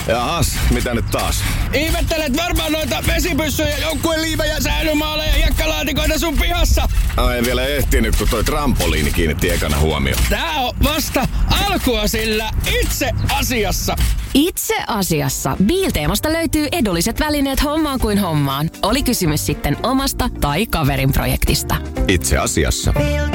Jaas, mitä nyt taas? Ihmettelet varmaan noita vesipyssyjä, joukkueen liivejä, säilymaaleja ja jakkalaatikoita sun pihassa. En vielä ehtinyt, kun toi trampoliini kiinnitti ekana huomioon. Tää on vasta alkua sillä itse asiassa. Itse asiassa Biilteemasta löytyy edulliset välineet hommaan kuin hommaan. Oli kysymys sitten omasta tai kaverin projektista. Itse asiassa.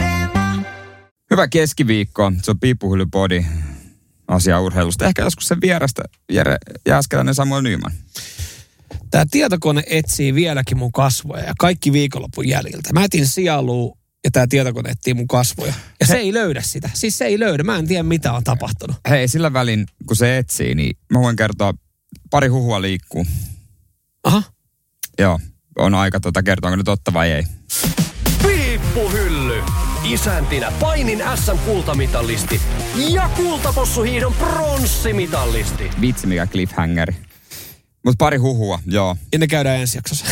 Hyvä keskiviikko. Se on Piippuhylly Podi asia urheilusta. Ehkä joskus sen vierestä Jere Jääskeläinen Samuel Nyman. Tämä tietokone etsii vieläkin mun kasvoja ja kaikki viikonlopun jäljiltä. Mä etin sielua ja tämä tietokone etsii mun kasvoja. Ja se ei löydä sitä. Siis se ei löydä. Mä en tiedä mitä on tapahtunut. Hei, sillä välin kun se etsii, niin mä voin kertoa, pari huhua liikkuu. Aha. Joo, on aika kertoa, onko ne totta vai ei. Piippuhylly. Isäntinä painin SM-kultamitalisti ja kultapossuhiihdon pronssimitalisti. Vitsi mikä cliffhangeri. Mut pari huhua, joo. Ja ne käydään ensi jaksossa.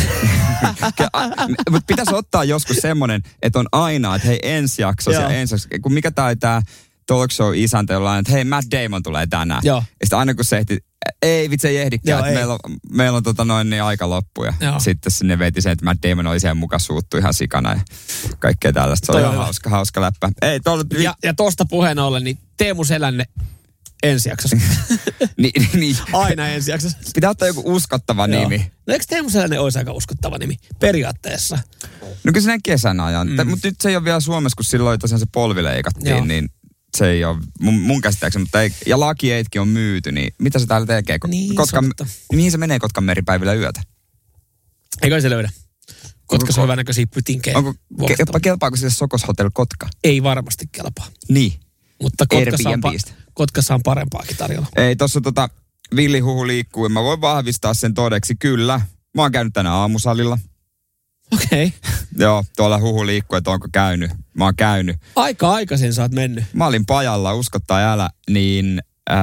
Mutta pitäisi ottaa joskus semmonen, että on aina, että hei ensi jaksossa ja ensi jaksossa. Kun mikä tää talk show isäntä jollain, että hei Matt Damon tulee tänään. Joo. Ja sitten aina kun se ehti, ei vitsi ei ehdikään, että meillä on niin aika loppu. Ja sitten sinne veti sen, että Matt Damon oli siellä mukaan suuttu ihan sikana ja kaikkea tällaista. Se on hauska läppä. Ei, ja tosta puheen ollen, niin Teemu Selänne ensi jaksossa. niin. Aina ensi jaksossa. Pitää ottaa joku uskottava nimi. No eikö Teemu Selänne olisi aika uskottava nimi? Periaatteessa. No kyllä se näin kesän ajan. Mutta nyt se ei ole vielä Suomessa, kun silloin tosiaan se polvi leikattiin, niin se ei ole mun käsittääkseni, mutta ei, ja Laki-Eitkin on myyty, niin mitä se täällä tekee? Mihin se menee Kotkan meripäivillä yötä? Eikä se löydä. Kotkassa on hyvän näköisiä pytinkejä. Kelpaako sille Sokos Hotel Kotka? Ei varmasti kelpaa. Niin. Mutta Kotkassa on parempaakin tarjolla. Ei, tossa villihuhu liikkuu ja mä voin vahvistaa sen todeksi. Kyllä. Mä oon käynyt tänään aamusalilla. Okei. Okay. Joo, tuolla huhu liikkuu, että onko käynyt. Mä oon käynyt. Aika aikaisin sä oot mennyt. Mä olin pajalla, usko tai älä, niin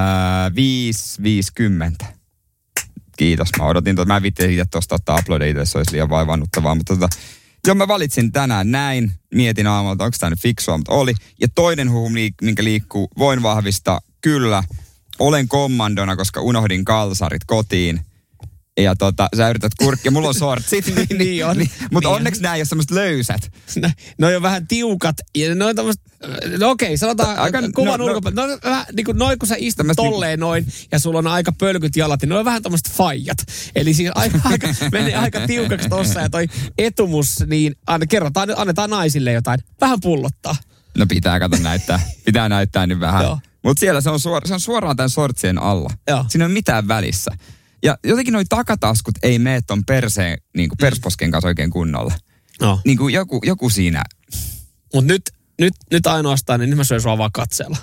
5:50. Kiitos, mä odotin. Mä en viitti itse tuosta ottaa uploadeita, se olisi liian vaivannuttavaa. Mutta joo, mä valitsin tänään näin. Mietin aamalta, onko tämä nyt fiksua, mutta oli. Ja toinen huhu, minkä liikkuu, voin vahvistaa, kyllä. Olen kommandona, koska unohdin kalsarit kotiin. Ja sä yrität kurkkia, mulla on sortsit. niin on. Mutta onneksi nämä ei ole semmoiset löysät. No on vähän tiukat. Ja ne on tommoset, no okei, sanotaan kuvan ulkopuolella. No vähän niin kuin noin, kun sä istut tolleen noin, ja sulla on aika pölkyt jalat, niin ne on vähän tommoset faijat. Eli siinä menee aika tiukaksi tossa, ja toi etumus, niin annetaan naisille jotain. Vähän pullottaa. No pitää näyttää. Pitää näyttää nyt vähän. Mutta siellä se on suoraan tämän sortsien alla. Joo. Siinä ei ole mitään välissä. Ja jotenkin noi takataskut ei mene ton perseen, niin kuin persposken kanssa oikein kunnolla. No. Niin kuin joku siinä. Mut nyt ainoastaan, niin nyt mä syön sua vaan katsella.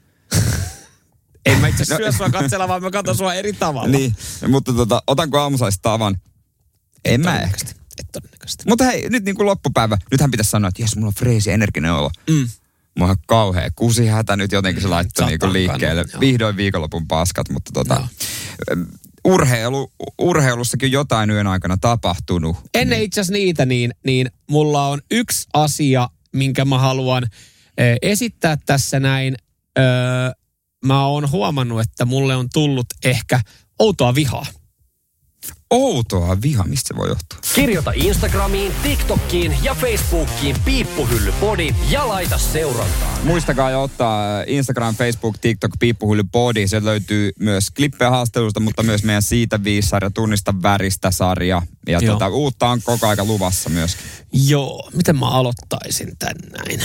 En mä itse asiassa syö sua katsella, vaan mä katson sua eri tavalla. Niin, mutta otanko aamusaista tavan? En mä ehkä. Et todennäköisesti. Mutta hei, nyt niin kuin loppupäivä. Nythän pitäisi sanoa, että jes, mulla on freesi energinen olo. Mulla on kauhea kusihätä nyt jotenkin se laittoi niin kuin liikkeelle. Vihdoin viikonlopun paskat, mutta urheilussakin jotain yön aikana tapahtunut. Ennen itse asiassa niitä, niin mulla on yksi asia, minkä mä haluan esittää tässä näin. Mä oon huomannut, että mulle on tullut ehkä outoa vihaa. Outoa vihaa? Mistä se voi johtua? Kirjoita Instagramiin, TikTokkiin ja Facebookiin Piippuhylly Podi ja laita seurantaan. Muistakaa jo ottaa Instagram, Facebook, TikTok, Piippuhylly Podi. Sieltä löytyy myös klippejä haastelusta, mutta myös meidän Siitä 5-sarja, Tunnista väristä -sarja. Ja uutta on koko aika luvassa myöskin. Joo, miten mä aloittaisin tän näin?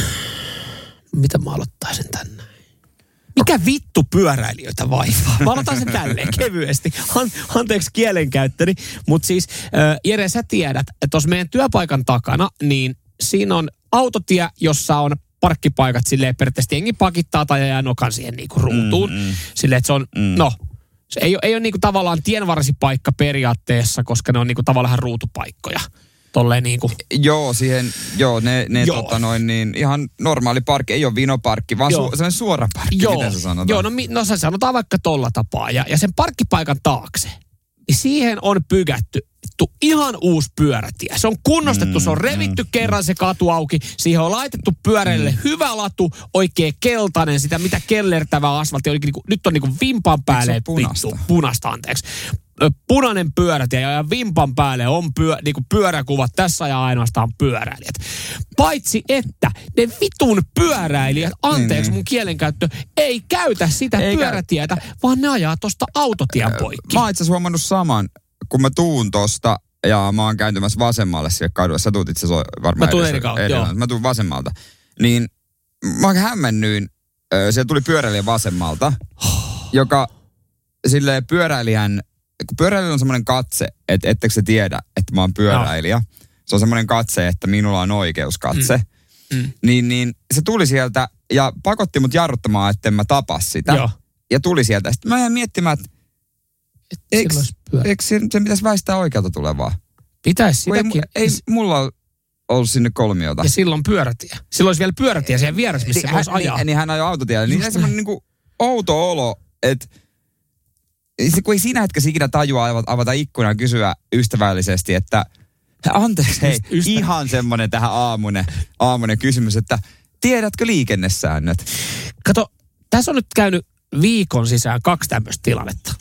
Mikä vittu pyöräilijöitä vaivaa? Mä aloitan sen tälleen kevyesti. Anteeksi kielenkäyttöni. Mutta siis, Jere, sä tiedät, että tuossa meidän työpaikan takana, niin siinä on autotie, jossa on parkkipaikat silleen periaatteessa jengi pakittaa tai jää nokan siihen niinku ruutuun. Silleen, että se on, se ei ole niinku tavallaan tienvarsipaikka periaatteessa, koska ne on niinku tavallaan ruutupaikkoja. Tolleen niinku. Ne ihan normaali parkki, ei ole vinoparkki, vaan sellainen suora parkki, miten se sanotaan? Joo, no se sanotaan vaikka tolla tapaa. Ja sen parkkipaikan taakse, niin siihen on pykätty ihan uusi pyörätie. Se on kunnostettu, se on revitty kerran se katu auki. Siihen on laitettu pyöräille hyvä latu, oikein keltainen, sitä mitä kellertävää asfalttia. Nyt on niinku vimpan päälle punaista, anteeksi. Punainen pyörätie ja vimpan päälle on niinku pyöräkuvat. Tässä ja ainoastaan pyöräilijät. Paitsi että ne vitun pyöräilijät, anteeksi mun kielenkäyttö, ei käytä sitä pyörätietä, vaan ne ajaa tosta autotien poikki. Mä oon itse asiassa huomannut saman, kun mä tuun tosta ja mä oon kääntymässä vasemmalle siellä kadulla. Sä tuut itse asiassa varmaan mä tuun eri kautta, joo. Mä tuun vasemmalta. Niin mä hämmennyin, siellä tuli pyöräilijä vasemmalta, joka silleen pyöräilijän on semmoinen katse, että ettekö se tiedä, että mä oon pyöräilijä. No. Se on semmoinen katse, että minulla on oikeuskatse. Niin se tuli sieltä ja pakotti mut jarruttamaan, etten mä tapa sitä. Joo. Ja tuli sieltä. Sitten mä jäin miettimään, että eikö se pitäisi väistää oikealta tulevaa? Pitäisi sitäkin. Ei mulla ollut sinne kolmiota. Ja silloin pyörätie. Silloin olisi vielä pyörätie siellä vieressä, missä se voisi ajaa. Niin hän ajoi autotielle. Niin se semmoinen niinku outo olo, että kun ei siinä hetkessä ikinä tajua avata ikkunaa ja kysyä ystävällisesti, että anteeksi, hei, ihan semmoinen tähän aamunen kysymys, että tiedätkö liikennesäännöt? Kato, tässä on nyt käynyt viikon sisään 2 tämmöistä tilannetta.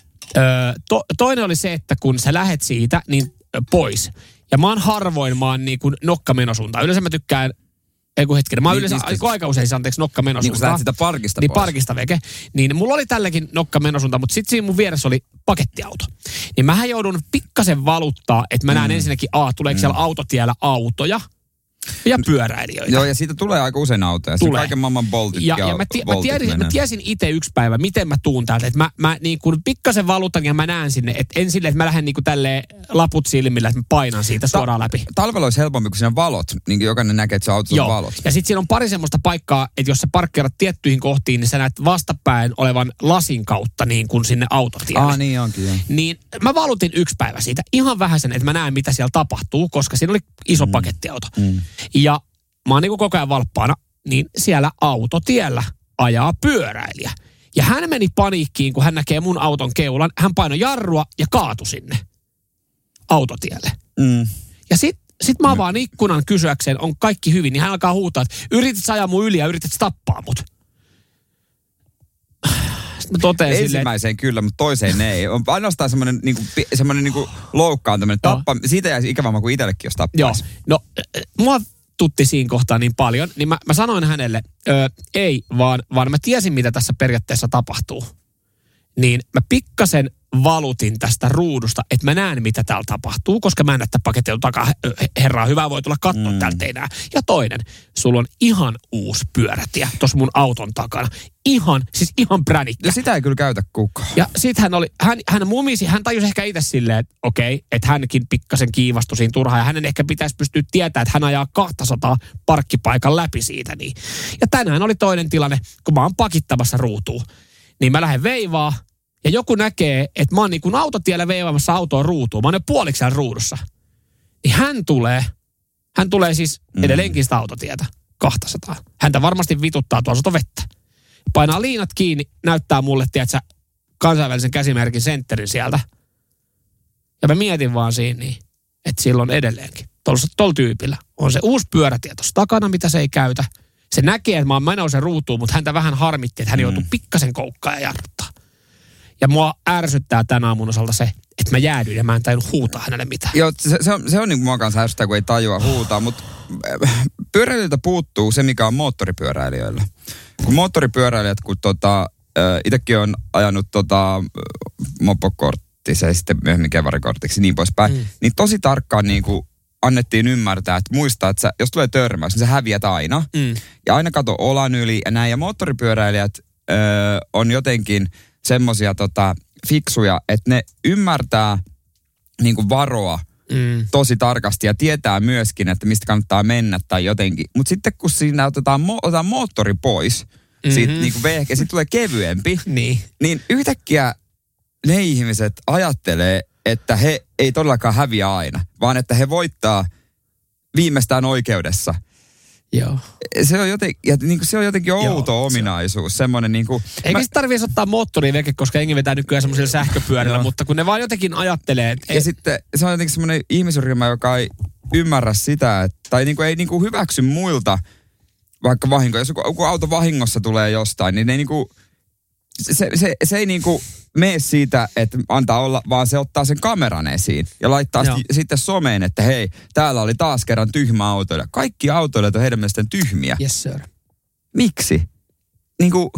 Toinen oli se, että kun sä lähet siitä, niin pois. Ja mä oon niin kuin nokkamenosuuntaan. Yleensä mä tykkään mä oon yleensä aika usein nokkamenosuuntaan. Niin kun sä lähdet sitä parkista niin, pois. Parkista veke. Niin mulla oli tälläkin nokkamenosuuntaan, mutta sitten siinä mun vieressä oli pakettiauto. Niin mähän joudun pikkasen valuttaa, että mä näen ensinnäkin, tuleeko siellä autotiellä autoja ja pyöräilijöitä. Joo, ja siitä tulee aika usein autoja. Se on kaiken maailman boltit ja mä tiesin itse yksi päivä, miten mä tuun täältä. Että mä niin kuin pikkasen valutan ja mä näen sinne. Että en silleen, että mä lähden niin kuin tälleen laput silmillä, että mä painan siitä suoraan läpi. Talvella olisi helpompi, kun siinä valot. Niin jokainen näkee, että se auto on valot. Ja sitten siinä on pari semmoista paikkaa, että jos sä parkkeerat tiettyihin kohtiin, niin sä näet vastapäin olevan lasin kautta niin kuin sinne autotielle. Niin onkin, joo. Niin mä valutin yksi päivä siitä ihan vähäsen, että mä näen, mitä siellä tapahtuu, koska siinä oli iso pakettiauto. Ja mä oon niin kuin koko ajan valppaana, niin siellä autotiellä ajaa pyöräilijä. Ja hän meni paniikkiin, kun hän näkee mun auton keulan. Hän painoi jarrua ja kaatui sinne autotielle. Ja sit mä avaan ikkunan kysyäkseen, on kaikki hyvin. Niin hän alkaa huutaa, että yritit ajaa mun yli ja yritit tappaa mut. Sitten mä totean ensimmäiseen kyllä, mutta toiseen ei. On ainoastaan semmoinen niinku loukkaantuminen. Siitä jäisi ikävämmä kuin itsellekin, jos tappaisi. Joo. No, mua tutti siinä kohtaa niin paljon, niin mä sanoin hänelle, ei, vaan mä tiesin, mitä tässä periaatteessa tapahtuu. Niin mä pikkasen valutin tästä ruudusta, että mä näen, mitä täällä tapahtuu, koska mä en näe paketin takaa, herraa, hyvä voi tulla katsoa täältä ei näe. Ja toinen, sulla on ihan uusi pyörätie tuossa mun auton takana. Ihan pränikkä. Ja sitä ei kyllä käytä kukaan. Ja sit hän mumisi, hän tajusi ehkä itse silleen, että okei, että hänkin pikkasen kiivastui siinä turhaan. Ja hänen ehkä pitäisi pystyä tietämään, että hän ajaa 200 parkkipaikan läpi siitä. Niin. Ja tänään oli toinen tilanne, kun mä oon pakittamassa ruutuun. Niin mä lähden veivaa. Ja joku näkee, että mä oon niin kuin autotiellä veivaamassa autoa ruutuun. Mä oon jo puoliksi siellä ruudussa. Niin hän tulee siis edelleenkin sitä autotietä 200. Häntä varmasti vituttaa tuossa vettä. Painaa liinat kiinni, näyttää mulle, tiedätkö, kansainvälisen käsimerkin sentterin sieltä. Ja mä mietin vaan siinä niin, että silloin edelleenkin. Tuolla tyypillä on se uusi pyörätie tuossa takana, mitä se ei käytä. Se näkee, että mä oon menossa ruutuun, mutta häntä vähän harmitti, että hän joutuu pikkasen koukkaan ja jarruttaa. Ja mua ärsyttää tänä aamun osalta se, että mä jäädyin ja mä en tajunnut huutaa hänelle mitään. Joo, se on niin kuin mua kanssa ärsyttää, kun ei tajua huutaa, mutta pyöräilijöiltä puuttuu se, mikä on moottoripyöräilijöillä. Kun moottoripyöräilijät, kun itsekin on ajanut mopokorttissa ja sitten myöhemmin kevarikortiksi niin poispäin, niin tosi tarkkaan niin kuin annettiin ymmärtää, että muistaa, että jos tulee törmäys, niin sä häviät aina. Ja aina kato olan yli ja näin. Ja moottoripyöräilijät on jotenkin semmosia fiksuja, että ne ymmärtää niin kuin varoa tosi tarkasti ja tietää myöskin, että mistä kannattaa mennä tai jotenkin. Mutta sitten kun siinä otetaan moottori pois, siitä niin kuin vehke, sitten tulee kevyempi, niin yhtäkkiä ne ihmiset ajattelee, että he ei todellakaan häviä aina, vaan että he voittaa viimeistään oikeudessa. Joo. Se on jotenkin outo ominaisuus. Semmoinen niinku... Eikä sit tarvitsisi ottaa moottoria veke, koska jengi vetää nykyään semmoisilla sähköpyörillä, mutta kun ne vaan jotenkin ajattelee... Ja sitten se on jotenkin semmoinen ihmisryhmä, joka ei ymmärrä sitä, tai niinku ei niinku hyväksy muilta vaikka vahinko. Jos joku auto vahingossa tulee jostain, niin ne niinku... Se ei niinku mene siitä, että antaa olla, vaan se ottaa sen kameran esiin ja laittaa sitten someen, että hei, täällä oli taas kerran tyhmä autoilija. Kaikki autoilijat on heidän mielestään tyhmiä. Yes, sir. Miksi? Niinku...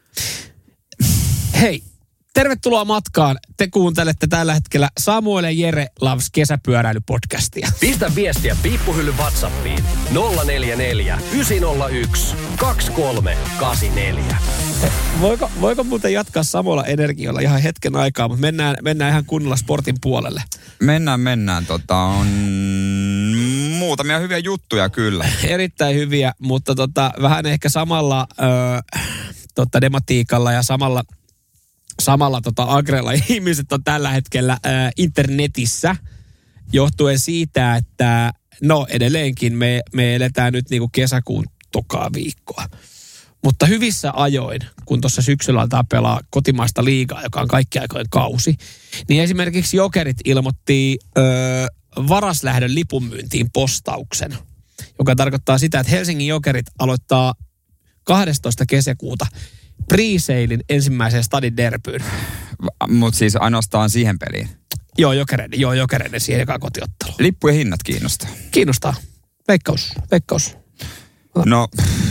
Hei, tervetuloa matkaan. Te kuuntelette tällä hetkellä Samuel ja Jere Loves kesäpyöräilypodcastia. Pistä viestiä Piippuhyllyn WhatsAppiin 044 901 2384. Voiko muuten jatkaa samalla energialla ihan hetken aikaa, mutta mennään ihan kunnolla sportin puolelle. Mennään. On muutamia hyviä juttuja kyllä. Erittäin hyviä, mutta vähän ehkä samalla tematiikalla ja samalla agrella ihmiset on tällä hetkellä internetissä johtuen siitä, että edelleenkin me eletään nyt niinku kesäkuun tokaa viikkoa. Mutta hyvissä ajoin, kun tuossa syksyllä altaa pelaa kotimaista liigaa, joka on kaikki aikojen kausi, niin esimerkiksi Jokerit ilmoitti varaslähdön lipunmyyntiin postauksen, joka tarkoittaa sitä, että Helsingin Jokerit aloittaa 12. kesäkuuta pre-sailin ensimmäiseen stadin derbyyn. Mutta siis ainoastaan siihen peliin? Joo, Jokereiden siihen ekaan kotiottelu. Lippujen hinnat kiinnostaa? Kiinnostaa. Veikkaus. No,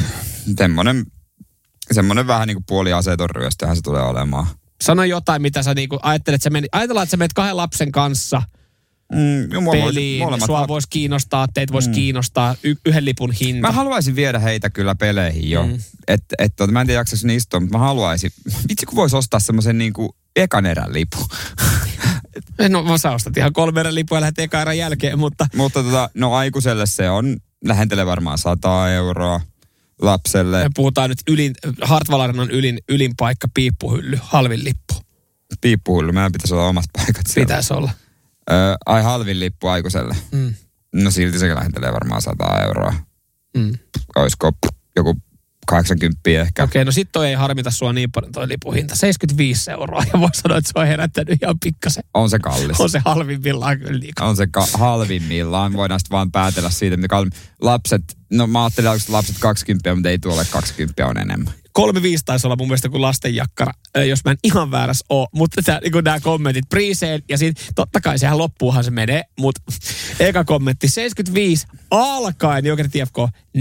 semmoinen vähän niin kuin puoli aseeton ryöstöhän se tulee olemaan. Sano jotain, mitä sä niinku ajattelet, ajatellaan, että sä menet 2 lapsen kanssa peliin. Sua voisi kiinnostaa, teitä voisi kiinnostaa yhden lipun hinta. Mä haluaisin viedä heitä kyllä peleihin jo. Mä en tiedä jaksaisin istua, mutta mä haluaisin. Vitsi kun voisi ostaa semmoisen niinku ekan erän lipun. No sä ostat ihan 3 erän lipua ja lähdet ekan erän jälkeen, mutta... Mutta aikuiselle se on, lähentelee varmaan 100 euroa. Lapselle. Me puhutaan nyt Hartwall-arenan ylin paikka, Piippuhylly, halvin lippu. Piippuhylly, meidän pitäisi olla omat paikat siellä. Pitäisi olla. Halvin lippu aikuiselle. No silti se lähentelee varmaan 100 euroa. Olisiko joku 80 ehkä. Okei, no sit toi ei harmita sua niin paljon toi lipuhinta. 75 euroa ja voi sanoa, että se on herättänyt ihan pikkasen. On se kallis. On se halvimmillaan kyllä liikaa. On se halvimmillaan. Voidaan sitten vaan päätellä siitä, mitä lapset, no mä ajattelin, että lapset 20, mutta ei tuolle 20 on enemmän. 3,5 taisi olla mun mielestä kuin lastenjakkara, jos mä en ihan väärässä ole. Mutta niin nämä kommentit, pre-sale, ja sitten totta kai sehän loppuuhan se menee, mutta eka kommentti, 75 alkaen Jokerit IFK,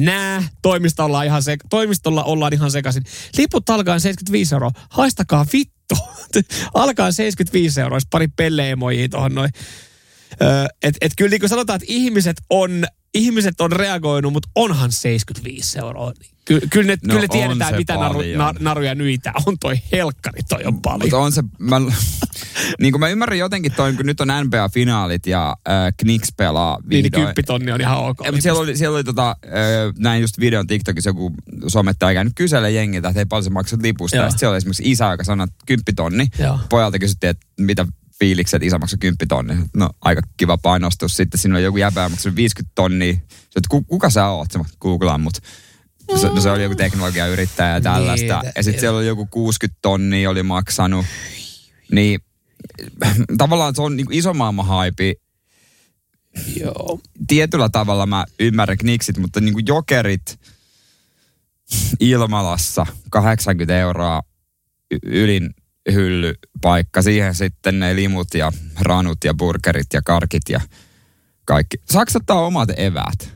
toimistolla ollaan ihan sekaisin. Liput alkaen 75 euroa, haistakaa vittu. Alkaen 75 euroa, pari pelle-emojia tuohon noin. Et kyllä niin kuin sanotaan, että ihmiset on reagoinut, mutta onhan 75 euroa. Kyllä ne tiedetään, mitä naruja nyitä. On toi helkkari, toi on paljon. Mutta on se, niin kuin mä ymmärrän jotenkin toi, kun nyt on NBA-finaalit ja Knicks pelaa vihdoin. Niin 10 000 on ihan ok. Siellä oli näin just videon TikTokissa joku somettaja käynyt kyselle jengiltä, että hei paljon sä maksat lipusta. Ja sitten siellä oli esimerkiksi isä, joka sanoi, että 10 000. Pojalta kysyttiin, että mitä fiilikset, isä maksoi 10 000. No aika kiva painostus. Sitten siinä oli joku jäbää maksanut 50 000. Kuka sä oot? Sä googlaan mut. No se oli joku teknologiayrittäjä ja tällaista. Ja sitten siellä oli joku 60 000 oli maksanut. Niin tavallaan se on niinku iso maailmanhaipi. Joo. Tietyllä tavalla mä ymmärrän Knicksit, mutta niinku Jokerit Ilmalassa 80 euroa ylin hyllypaikka. Siihen sitten ne limut ja ranut ja burgerit ja karkit ja kaikki. Saako ottaa omat eväät?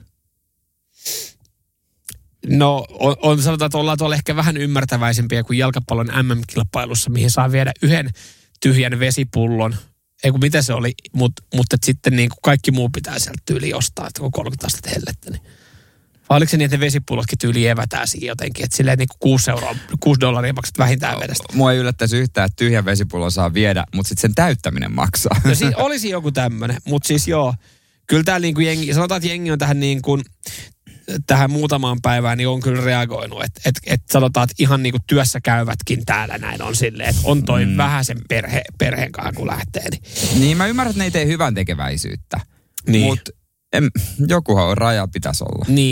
No sanotaan, että ollaan tuolla ehkä vähän ymmärtäväisempiä kuin jalkapallon MM-kilpailussa, mihin saa viedä yhden tyhjän vesipullon. Ei kun mitä se oli, mutta sitten niin kuin kaikki muu pitää sieltä tyyli ostaa, että kun 30 astetta hellettä. Niin. Vai oliko se niin, että ne vesipullotkin tyyli evätään siihen jotenkin, että silleen niin kuin $6 maksat vähintään vedestä. Mua ei yllättäisi yhtään, että tyhjän vesipullon saa viedä, mutta sitten sen täyttäminen maksaa. No siis olisi joku tämmöinen, mutta siis joo. Kyllä täällä niin kuin jengi, sanotaan, että jengi on tähän niin kuin tähän muutamaan päivään niin on kyllä reagoinut. Että sanotaan, että ihan niin kuin työssä käyvätkin täällä näin on silleen, että on toi vähäisen perheen kanssa kun lähtee. Niin mä ymmärrän, että ne ei tee hyvän tekeväisyyttä. Niin. Mutta jokuhan raja pitäisi olla. Niin.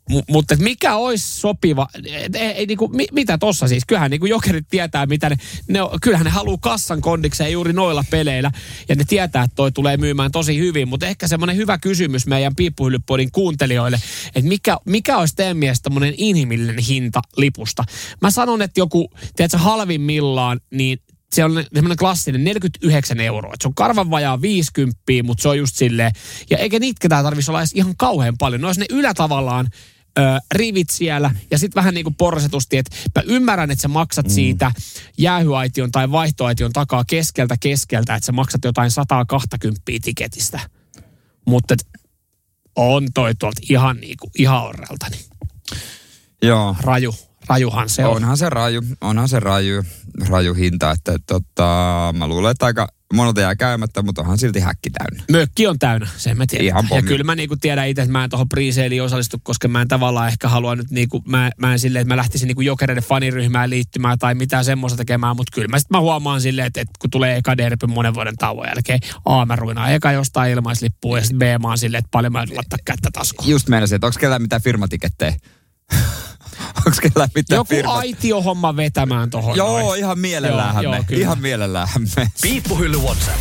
Mutta mikä olisi sopiva, niinku, mitä tossa siis? Kyllähän niinku jokerit tietää, mitä kyllähän ne haluaa kassan kondikseen juuri noilla peleillä. Ja ne tietää, että toi tulee myymään tosi hyvin. Mutta ehkä semmoinen hyvä kysymys meidän Piippuhyllypodin kuuntelijoille, että mikä olisi teidän mielestä tämmöinen inhimillinen hinta lipusta? Mä sanon, että joku, tiedätkö, halvimmillaan, niin se on semmoinen klassinen 49 €. Et se on karvan vajaa 50, mutta se on just silleen. Ja eikä niitäkään tarvitsisi olla edes ihan kauhean paljon. Ne olisi ne ylätavallaan rivit siellä ja sitten vähän niin kuin porsetusti, että mä ymmärrän, että sä maksat siitä jäähyaition tai vaihtoaition takaa keskeltä, että sä maksat jotain 120 tiketistä. Mutta on toi tuolta ihan orrelta. Niin. Joo. Rajuhan se on. Onhan se raju hinta, että mä luulen, että aika monelta jää käymättä, mutta onhan silti häkki täynnä. Mökki on täynnä, sen mä tiedän. Ihan pommi. Ja kyllä mä niinku tiedän itse, että mä en tuohon pre-salein osallistu, koska mä en tavallaan ehkä halua nyt niinku, mä en silleen, että mä lähtisin niinku jokereiden faniryhmään liittymään tai mitään semmoista tekemään, mutta kyllä mä huomaan silleen, että kun tulee eka derby monen vuoden tauon jälkeen, mä ruinaan eka jostain ilmaislippua ja sitten B mä oon silleen, että paljon mä laittaa kättä taskuun. Just meinasin, että onko kellään mitään firmatikettejä? Onko kellään mitään joku aitiohomma vetämään tohon. Joo, noin. ihan mielellähän me. Ihan mielellähän me. Piippuhylly WhatsApp.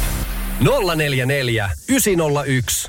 044 901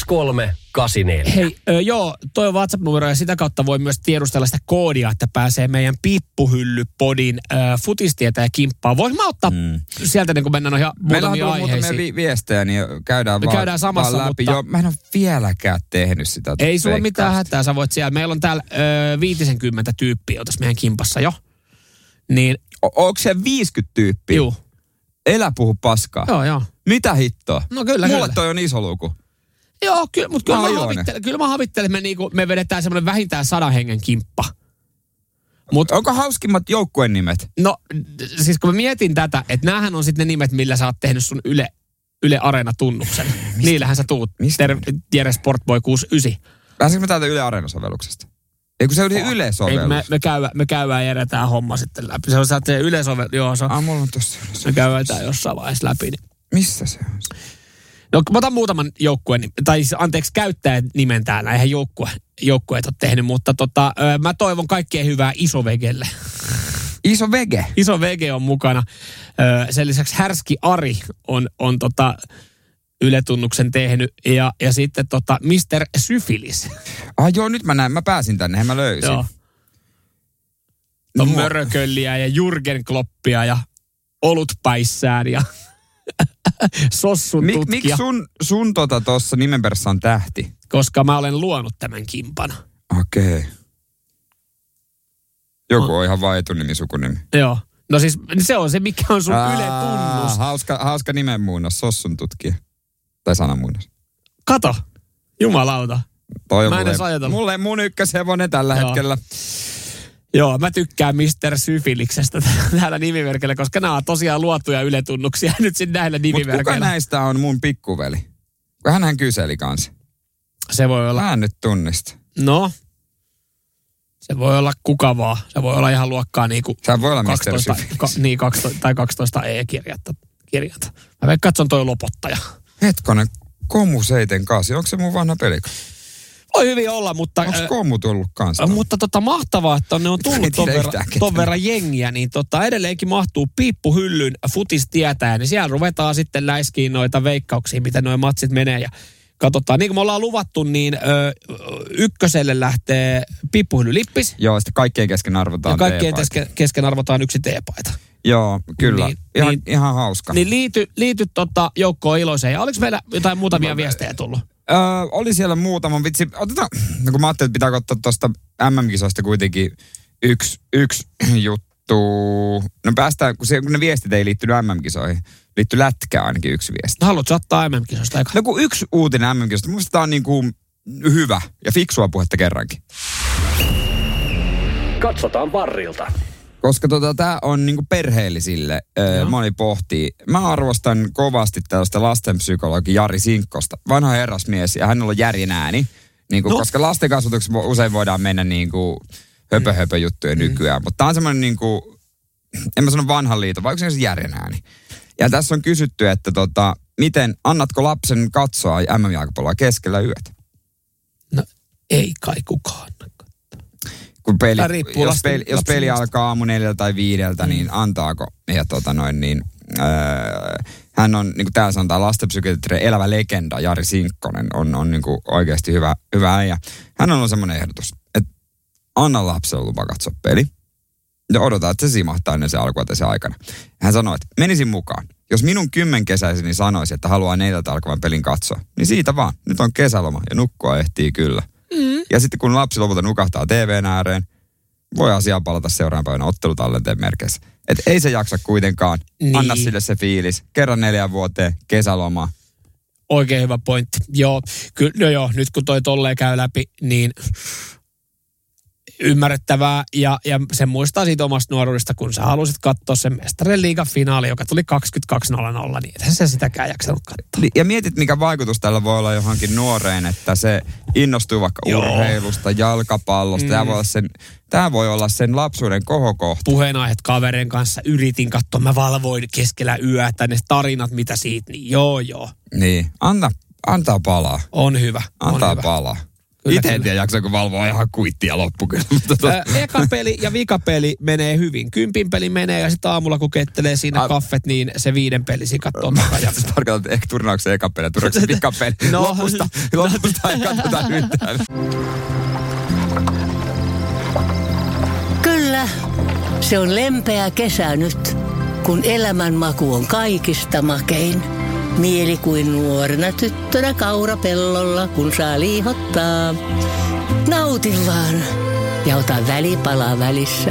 2384. Hei, toi on WhatsApp-numero ja sitä kautta voi myös tiedustella sitä koodia, että pääsee meidän Piippuhyllypodin futistietäjä kimppaan. Voinko mä ottaa sieltä, niin kun mennään noihin muutamiin aiheisiin? Meillä on muutamia viestejä, niin käydään samassa, läpi. Mutta... Joo, mä en ole vieläkään tehnyt sitä. Ei sulla mitään hätää, sä voit siellä. Meillä on täällä 50 tyyppiä tässä meidän kimpassa jo. Niin... Onko se 50 tyyppiä? Joo. Elä puhu paskaa. Joo. Mitä hittoa? No kyllä. Mulle toi on iso luku. Joo, mutta kyllä mä havittelen, että me vedetään semmoinen vähintään 100 hengen kimppa. Onko hauskimmat joukkueen nimet? No, siis kun mä mietin tätä, että näähän on sitten ne nimet, millä sä oot tehnyt sun Yle Areena-tunnuksen. Niillähän sä tuut. Jere Sportboy 69. Pääsenkö me täältä Yle Areena-sovelluksesta? Eikö se oli Yle-sovellus? Me käydään Jere tää homma sitten läpi. Se on se Yle-sovellus. Joo, se on. Mulla on tossa. Me käydään tää jossain vaiheessa läpi. Niin. Missä se on? No mä otan muutaman joukkueen, tai anteeksi käyttäjän nimen täällä, eihän joukkueet ole tehnyt, mutta mä toivon kaikkea hyvää Iso Vegelle. Iso Vege? Iso Vege on mukana. Sen lisäksi Härski Ari on Yle-tunnuksen tehnyt ja sitten Mr. Syfilis. Joo, nyt mä pääsin tänne, mä löysin. Joo. On Mörökölliä ja Jurgen Kloppia ja Olutpäissään ja Sossun tutkija. Miksi sun tossa nimenperässä on tähti? Koska mä olen luonut tämän kimpan. Okei. Joku on ihan vaan etunimi, sukunimi. Joo. No siis se on se, mikä on sun Yle-tunnus. Hauska nimenmuunnos, Sossun tutkija. Tai sanamuunnos. Kato, jumalauta. Mä en edes ajatellut. Mulle mun ykköshevonen tällä hetkellä. Joo, mä tykkään Mr. Syfiliksestä täällä nimimerkillä, koska nämä on tosiaan luotuja Yle-tunnuksia nyt sitten näillä nimimerkeillä. Mutta kuka näistä on mun pikkuveli? Hänhän kyseli kanssa. Se voi olla. Mä en nyt tunnista. No, se voi olla kuka vaan. Se voi olla ihan luokkaa niinku... Se voi olla Mr. Syfilis. 12 tai 12 E-kirjata. Mä veikkaan, että se on toi lopottaja. Hetkonen, Komu 78, onko se mun vanha pelikko? Voi hyvin olla, mutta... Onko Komu tullut kanssa? Mutta mahtavaa, että ne on tullut ton verran jengiä, niin edelleenkin mahtuu Piippuhyllyn futistietäjä, niin siellä ruvetaan sitten läiskiin noita veikkauksia, miten nuo matsit menee ja katsotaan. Niin kuin me ollaan luvattu, niin ykköselle lähtee Piippuhylly-lippis. Joo, sitten kaikkien kesken arvotaan ja kaikkien kesken arvotaan yksi teepaita. Joo, kyllä. Ihan hauska. Niin liity joukkoon iloiseen. Ja oliko meillä jotain muutamia viestejä tullut? Oli siellä muutama. Vitsi, otetaan, no kun mä ajattelin, että pitää ottaa tuosta MM-kisoista kuitenkin yksi juttu. No päästään, kun ne viestit ei liittynyt MM-kisoihin. Liittyy lätkään ainakin yksi viesti. Haluatko ottaa MM-kisoista eka? No kun yksi uutinen MM-kisoista. Mielestäni tämä on niin kuin hyvä ja fiksua puhetta kerrankin. Katsotaan varrilta. Koska tämä on niinku perheellisille, moni pohtii. Mä arvostan kovasti tällaista lastenpsykologi Jari Sinkkosta. Vanha herrasmies ja hänellä on järjen ääni. Niinku, koska lasten kasvatuksessa usein voidaan mennä niinku höpö juttuja nykyään. Mutta tää on semmoinen niinku, en mä sano vanhan liiton, vai onko se järjen ääni? Ja tässä on kysytty, että miten, annatko lapsen katsoa MM-jalkapalloa keskellä yötä? No ei kai kukaan. kun jos peli alkaa aamu 4 tai 5, niin antaako? Ja hän on, niin kuin täällä sanotaan, lastenpsykiatri elävä legenda, Jari Sinkkonen, on niin kuin oikeasti hyvä äijä. Hän on semmoinen ehdotus, että anna lapselle lupa katsoa peli ja odota, että se simahtaa ennen se alkuateisen aikana. Hän sanoi, että menisin mukaan. Jos minun 10-kesäiseni sanoisi, että haluaa 4 alkavan pelin katsoa, niin siitä vaan. Nyt on kesäloma ja nukkua ehtii kyllä. Ja sitten kun lapsi lopulta nukahtaa TVn ääreen, voi asiaan palata seuraavan päivänä ottelutallenteen merkeissä. Että ei se jaksa kuitenkaan. Niin. Anna sille se fiilis. Kerran 4 vuoteen, kesäloma. Oikein hyvä pointti. Joo, kyllä, nyt kun toi tolleen käy läpi, niin ymmärrettävää. Ja sen muistaa siitä omasta nuoruudesta, kun sä halusit katsoa sen Mestarien liigan finaali, joka tuli 22.00, niin ethän se sitäkään jaksanut katsoa. Ja mietit, mikä vaikutus tällä voi olla johonkin nuoreen, että se innostuu vaikka urheilusta, jalkapallosta. Tämä voi olla sen lapsuuden kohokohta. Puheenaiheet kaverin kanssa, yritin katsoa, mä valvoin keskellä yötä, ne tarinat, mitä siitä, niin joo. Niin, antaa palaa. On hyvä. Antaa palaa. Itse en tiedä, jaksaako valvoa ihan kuittia loppu kyllä. Eka peli ja vikapeli menee hyvin. 10 peli menee ja sitten aamulla kun kettelee siinä kaffet, niin se 5 peli siinä katsoo takajakso. Se tarkoittaa, että turnaako se eka peli, turnaako se vikapeli. Lopusta ei katsota yhtään. Kyllä, se on lempeä kesä nyt, kun elämänmaku on kaikista makein. Mieli kuin nuorena tyttönä kaurapellolla, kun saa liihottaa. Nauti vaan ja ota välipala välissä.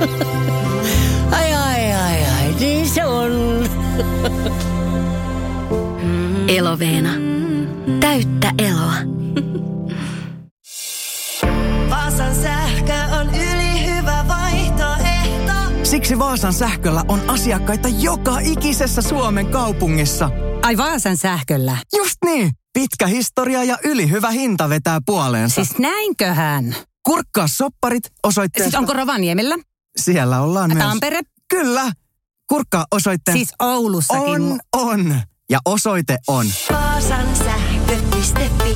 Ai, niin se on. Eloveena. Täyttä eloa. Vaasan sähkö on ylihyvä vaihtoehto. Siksi Vaasan sähköllä on asiakkaita joka ikisessä Suomen kaupungissa. Ai Vaasan sähköllä? Just niin. Pitkä historia ja ylihyvä hinta vetää puoleensa. Siis näinköhän? Kurkkaa sopparit osoitteesta. Siis onko Rovaniemellä? Siellä ollaan myös. Tampere? Kyllä. Kurkkaa osoitteesta. Siis Oulussakin. On. Ja osoite on Vaasan sähkö.fi.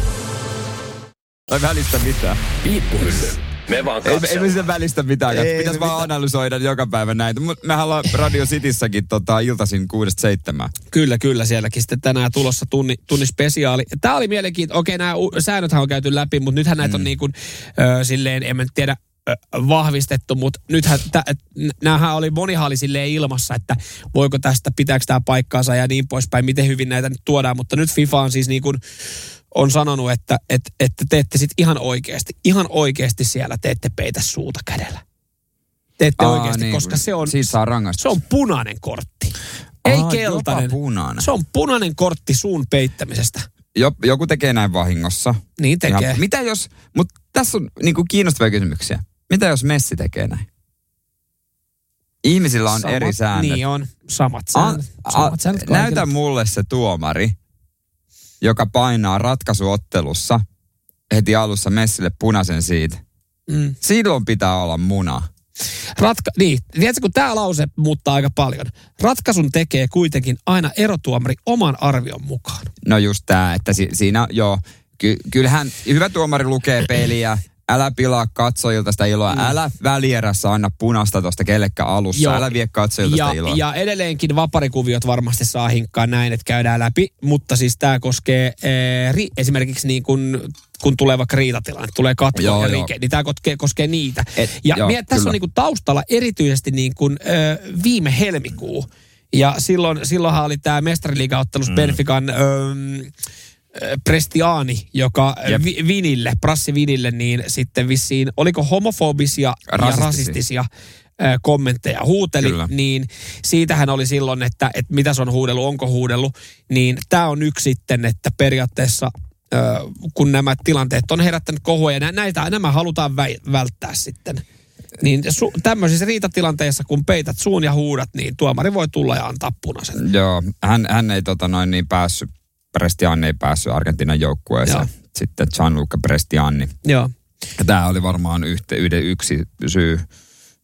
Ei välistä mitään. Piippuhylly. Me vaan katsellaan. Ei me sitä välistä mitään. Pitäisi vaan analysoida joka päivä näitä. Mehän ollaan Radio Cityssäkin iltaisin 6-7. Kyllä. Sielläkin sitten tänään tulossa tunni spesiaali. Tämä oli mielenkiintoinen. Okei, nämä säännöthän on käyty läpi, mutta nythän näitä on niin kuin silleen, en mä tiedä, vahvistettu, mutta nythän näähän monihan oli silleen ilmassa, että voiko tästä, pitääkö tämä paikkaansa ja niin poispäin, miten hyvin näitä nyt tuodaan, mutta nyt FIFA on siis niin kuin on sanonut, että teette sit ihan oikeasti siellä teette peitä suuta kädellä. Teette oikeasti, niin, koska se on, siitä saa rangaistus. Se on punainen kortti. Ei keltainen. Punainen. Se on punainen kortti suun peittämisestä. Joku tekee näin vahingossa. Niin tekee. Ja mitä jos, mutta tässä on niinku kiinnostavia kysymyksiä. Mitä jos Messi tekee näin? Ihmisillä on eri säännöt. Niin on, samat säännöt. Näytä mulle se tuomari, joka painaa ratkaisuottelussa heti alussa Messille punaisen siitä. Silloin pitää olla muna. Niin, tiedätkö, kun tämä lause muuttaa aika paljon. Ratkaisun tekee kuitenkin aina erotuomari oman arvion mukaan. No just tämä, että siinä joo, kyllähän hyvä tuomari lukee peliä. Älä pilaa katsojilta sitä iloa. Älä välierässä anna punaista tuosta kellekään alussa. Joo. Älä vie katsojilta sitä iloa. Ja edelleenkin vaparikuviot varmasti saa hinkkaa näin, että käydään läpi. Mutta siis tämä koskee esimerkiksi niin kun tulee vaikka riitatilanne, tulee katko ja rike, niin tämä koskee niitä. Tässä on niin kuin taustalla erityisesti niin kuin, viime helmikuu. Ja silloinhan oli tämä mestariliigaottelus Benfican Prestiani, joka Brassi Vinille, niin sitten vissiin, oliko homofobisia ja rasistisia kommentteja huuteli, niin siitähän oli silloin, että mitä se on huudellut, onko huudellut, niin tämä on yksi sitten, että periaatteessa kun nämä tilanteet on herättänyt kohua ja nämä halutaan välttää sitten. Niin tämmöisissä riitatilanteissa, kun peität suun ja huudat, niin tuomari voi tulla ja antaa punaisen. Joo, hän ei päässyt. Prestiani ei päässyt Argentiinan joukkueeseen. Joo. Sitten Gianluca Prestiani. Joo. Ja tämä oli varmaan yksi syy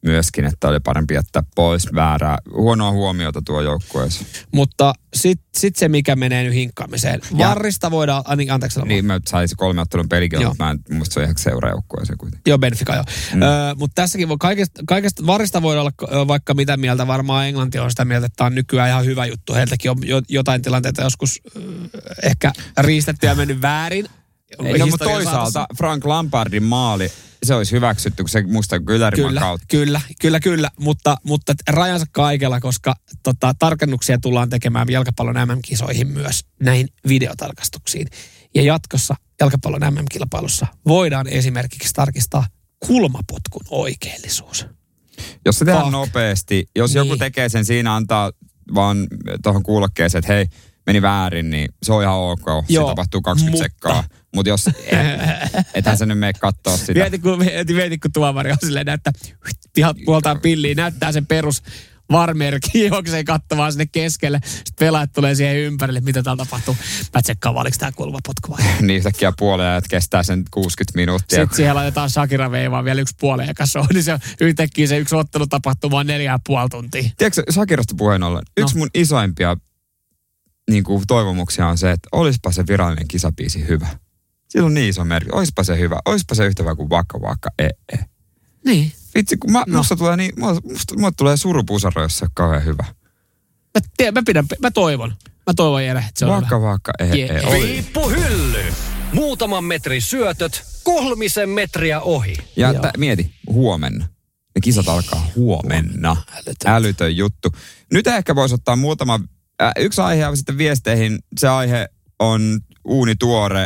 myöskin, että oli parempi jättää pois huonoa huomiota tuo joukkueessa. Mutta sit se, mikä menee nyt hinkkaamiseen. Varrista voidaan, anteeksi. Niin, mä saisin 3 ottelun pelikin, mutta mä en muista se on ihan seurajoukkueeseen kuitenkin. Joo, Benfica joo. Mutta tässäkin kaikesta varrista voidaan olla vaikka mitä mieltä. Varmaan Englanti on sitä mieltä, että tämä on nykyään ihan hyvä juttu. Heiltäkin on jotain tilanteita joskus ehkä riistetty ja mennyt väärin. No, mutta toisaalta Frank Lampardin maali, se olisi hyväksytty, kun se muistaa Kyläriman kautta. Kyllä, mutta rajansa kaikella, koska tarkennuksia tullaan tekemään jalkapallon MM-kisoihin myös näihin videotarkastuksiin. Ja jatkossa jalkapallon MM-kilpailussa voidaan esimerkiksi tarkistaa kulmapotkun oikeellisuus. Jos se tehdään nopeasti, jos joku tekee sen siinä, antaa vaan tuohon kuulokkeeseen, että hei, meni väärin, niin se on ihan ok. Se tapahtuu 20 sekkaa. Mutta jos ethän sä nyt mene kattoo sitä. Mieti, kun tuomari on silleen, että puoltaan pilliin, näyttää sen perus varmerkki, juoksee katsomaan sinne keskelle. Sitten pelaajat tulee siihen ympärille, mitä täällä tapahtuu. Mä tsekkaan, oliko tää kulmapotku vai? Niin yhtäkkiä puoleen, kestää sen 60 minuuttia. Sitten siihen laitetaan Shakira veivaan vielä 1 puoleen, joka se on. Niin se yhtäkkiä se 1 ottelu tapahtuu vaan 4,5 tuntia. Tiedätkö, Shakirasta puheen ollen, yksi mun isoimpia toivomuksia on se, että olispa se virallinen kisabiisi hyvä. Sillä on niin iso merkki. Oispa se hyvä. Oispa se yhtä hyvä kuin Waka Waka Niin. Vitsi, kun musta tulee surupusaro, jos se on kauhean hyvä. Mä toivon Jere, että se on Waka Waka Piippuhylly. Muutaman metrin syötöt, 3 metriä ohi. Ja mieti, huomenna. Ne kisat alkaa huomenna. Älytön juttu. Nyt ehkä voisi ottaa yksi aihe ja sitten viesteihin. Se aihe on uunituore.